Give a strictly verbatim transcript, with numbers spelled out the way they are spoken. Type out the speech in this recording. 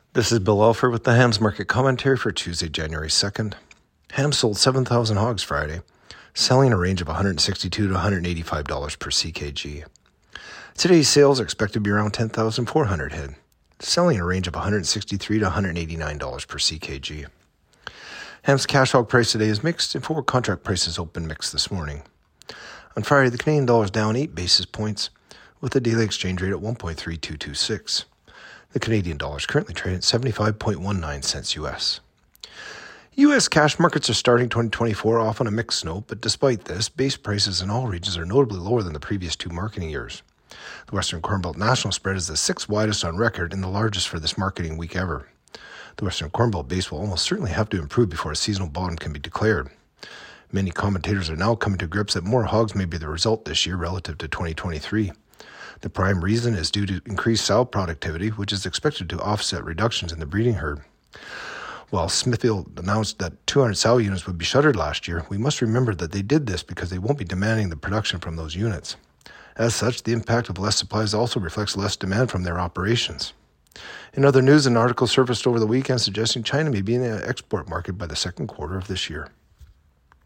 This is Bill Alford with the Hams Market Commentary for Tuesday, January second. Hams sold seven thousand hogs Friday, selling a range of one hundred sixty-two to one hundred eighty-five dollars per C K G. Today's sales are expected to be around ten thousand four hundred head, selling a range of one hundred sixty-three to one hundred eighty-nine dollars per C K G. Hams cash hog price today is mixed, and forward contract prices open mixed this morning. On Friday, the Canadian dollar is down eight basis points, with the daily exchange rate at one point three two two six. The Canadian dollar is currently trading at seventy-five point one nine cents U S. U S cash markets are starting twenty twenty-four off on a mixed note, but despite this, base prices in all regions are notably lower than the previous two marketing years. The Western Corn Belt national spread is the sixth widest on record and the largest for this marketing week ever. The Western Corn Belt base will almost certainly have to improve before a seasonal bottom can be declared. Many commentators are now coming to grips that more hogs may be the result this year relative to twenty twenty-three. The prime reason is due to increased sow productivity, which is expected to offset reductions in the breeding herd. While Smithfield announced that two hundred sow units would be shuttered last year, we must remember that they did this because they won't be demanding the production from those units. As such, the impact of less supplies also reflects less demand from their operations. In other news, an article surfaced over the weekend suggesting China may be in the export market by the second quarter of this year.